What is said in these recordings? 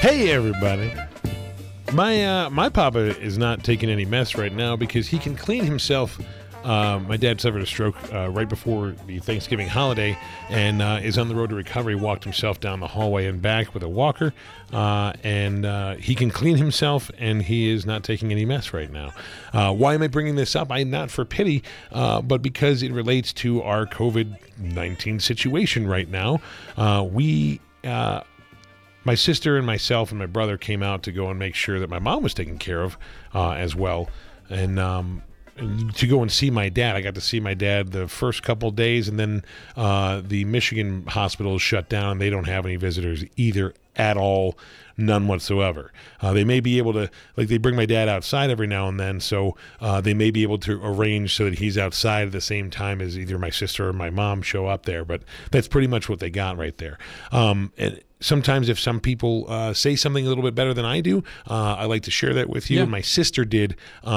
Hey, everybody. My papa is not taking any mess right now because he can clean himself. My dad suffered a stroke right before the Thanksgiving holiday and is on the road to recovery. Walked himself down the hallway and back with a walker, and he can clean himself, and he is not taking any mess right now. Why am I bringing this up? Not for pity, but because it relates to our COVID-19 situation right now. My sister and myself and my brother came out to go and make sure that my mom was taken care of as well. And to go and see my dad. I got to see my dad the first couple of days, and then the Michigan hospital is shut down. They don't have any visitors either at all, none whatsoever. They may be able to, they bring my dad outside every now and then, so they may be able to arrange so that he's outside at the same time as either my sister or my mom show up there, but that's pretty much what they got right there. And sometimes if some people say something a little bit better than I do, I like to share that with you. Yeah. And my sister did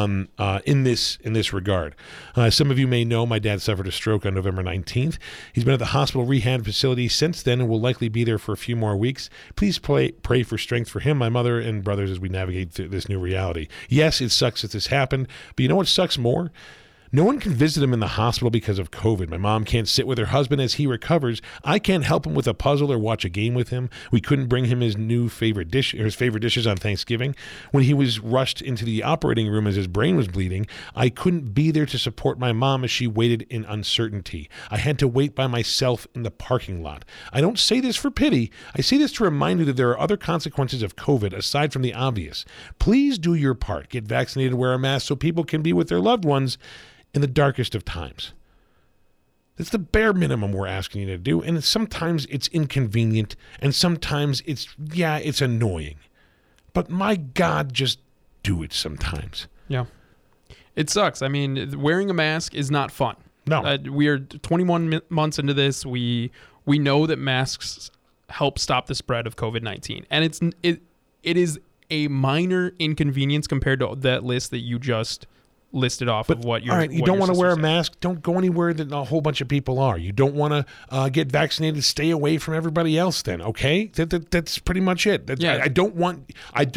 in this regard. Some of you may know my dad suffered a stroke on November 19th. He's been at the hospital rehab facility since then and will likely be there for a few more weeks. Please pray for strength for him, my mother, and brothers as we navigate through this new reality. Yes, it sucks that this happened, but you know what sucks more? No one can visit him in the hospital because of COVID. My mom can't sit with her husband as he recovers. I can't help him with a puzzle or watch a game with him. We couldn't bring him his favorite dishes on Thanksgiving. When he was rushed into the operating room as his brain was bleeding, I couldn't be there to support my mom as she waited in uncertainty. I had to wait by myself in the parking lot. I don't say this for pity. I say this to remind you that there are other consequences of COVID aside from the obvious. Please do your part. Get vaccinated, wear a mask so people can be with their loved ones in the darkest of times. That's the bare minimum we're asking you to do, and sometimes it's inconvenient, and sometimes it's annoying. But my God, just do it sometimes. Yeah. It sucks. I mean, wearing a mask is not fun. No. We are 21 months into this. We know that masks help stop the spread of COVID-19, and it is a minor inconvenience compared to that list that you just listed off of what you're. All right, you don't want to wear a mask. Don't go anywhere that a whole bunch of people are. You don't want to get vaccinated. Stay away from everybody else. Then, okay, that's pretty much it. Yeah. I don't want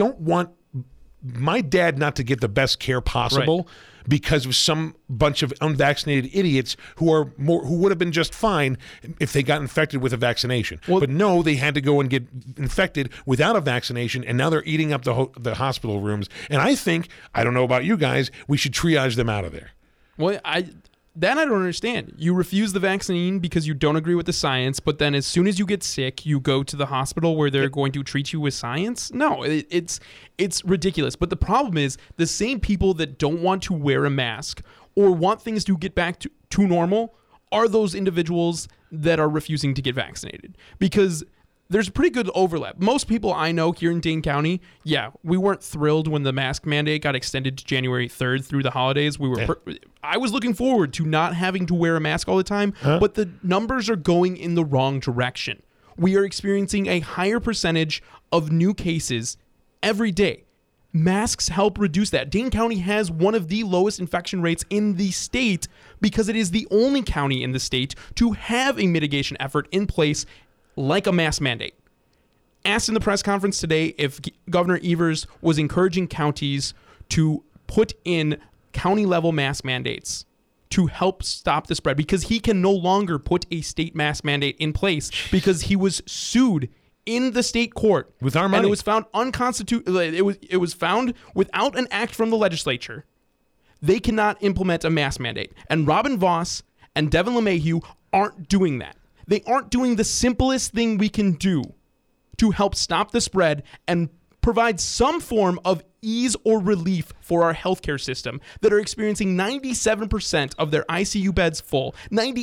my dad not to get the best care possible. Right. Because of some bunch of unvaccinated idiots who would have been just fine if they got infected with a vaccination. Well, but no, they had to go and get infected without a vaccination, and now they're eating up the hospital rooms. And I don't know about you guys, we should triage them out of there. Well, I don't understand. You refuse the vaccine because you don't agree with the science, but then as soon as you get sick, you go to the hospital where they're going to treat you with science? No, it's ridiculous. But the problem is the same people that don't want to wear a mask or want things to get back to normal are those individuals that are refusing to get vaccinated. Because there's a pretty good overlap. Most people I know here in Dane County, we weren't thrilled when the mask mandate got extended to January 3rd through the holidays. I was looking forward to not having to wear a mask all the time, but the numbers are going in the wrong direction. We are experiencing a higher percentage of new cases every day. Masks help reduce that. Dane County has one of the lowest infection rates in the state because it is the only county in the state to have a mitigation effort in place like a mask mandate. Asked in the press conference today if Governor Evers was encouraging counties to put in county-level mask mandates to help stop the spread because he can no longer put a state mask mandate in place because he was sued in the state court with our money. And it was found unconstitutional. It was found without an act from the legislature. They cannot implement a mask mandate. And Robin Vos and Devin LeMahieu aren't doing that. They aren't doing the simplest thing we can do to help stop the spread and provide some form of ease or relief for our healthcare system that are experiencing 97% of their ICU beds full,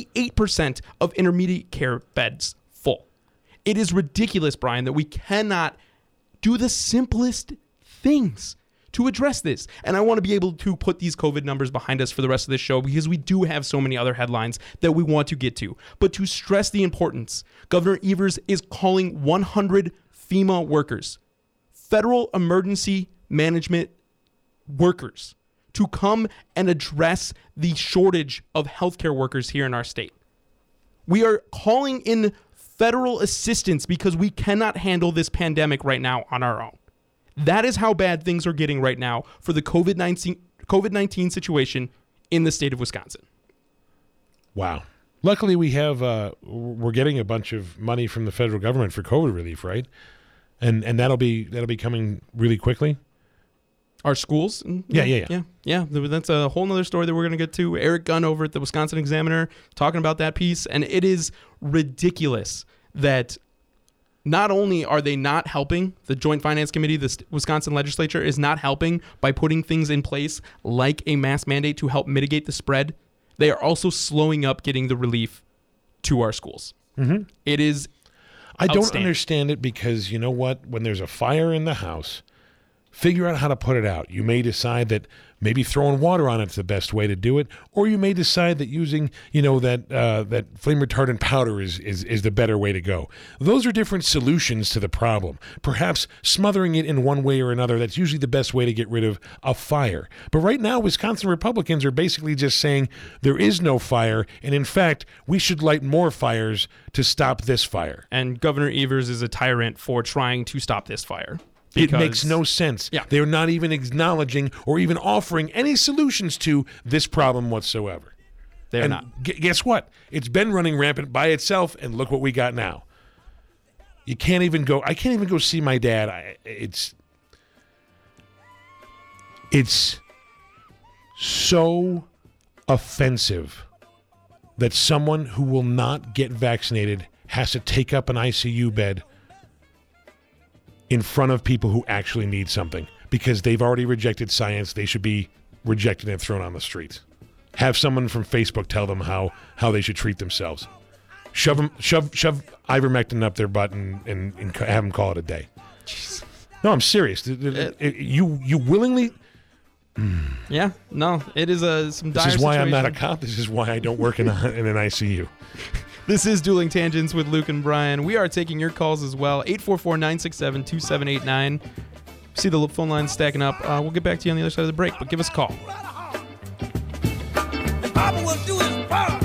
98% of intermediate care beds full. It is ridiculous, Brian, that we cannot do the simplest things to address this. And I want to be able to put these COVID numbers behind us for the rest of this show because we do have so many other headlines that we want to get to. But to stress the importance, Governor Evers is calling 100 FEMA workers, Federal Emergency Management workers, to come and address the shortage of healthcare workers here in our state. We are calling in federal assistance because we cannot handle this pandemic right now on our own. That is how bad things are getting right now for the COVID-19 situation in the state of Wisconsin. Wow. Luckily, we're getting a bunch of money from the federal government for COVID relief, right? And that'll be coming really quickly. Our schools? Yeah. That's a whole nother story that we're going to get to. Eric Gunn over at the Wisconsin Examiner talking about that piece. And it is ridiculous that not only are they not helping, the Joint Finance Committee, the Wisconsin legislature is not helping by putting things in place like a mask mandate to help mitigate the spread. They are also slowing up getting the relief to our schools. Mm-hmm. It is I don't understand it because you know what? When there's a fire in the house, figure out how to put it out. You may decide that maybe throwing water on it's the best way to do it, or you may decide that using, that flame retardant powder is the better way to go. Those are different solutions to the problem. Perhaps smothering it in one way or another, that's usually the best way to get rid of a fire. But right now, Wisconsin Republicans are basically just saying there is no fire, and in fact, we should light more fires to stop this fire. And Governor Evers is a tyrant for trying to stop this fire. It makes no sense. Yeah. They're not even acknowledging or even offering any solutions to this problem whatsoever. They're not. Guess what? It's been running rampant by itself, and look what we got now. I can't even go see my dad. It's so offensive that someone who will not get vaccinated has to take up an ICU bed in front of people who actually need something because they've already rejected science. They should be rejected and thrown on the streets. Have someone from Facebook tell them how they should treat themselves. Shove ivermectin up their butt and have them call it a day. Jeez. No, I'm serious. You willingly... Yeah, no, it is some dire This is why situation. I'm not a cop. This is why I don't work in an ICU. This is Dueling Tangents with Luke and Brian. We are taking your calls as well. 844-967-2789. See the phone lines stacking up. We'll get back to you on the other side of the break, but give us a call. Papa will do his part.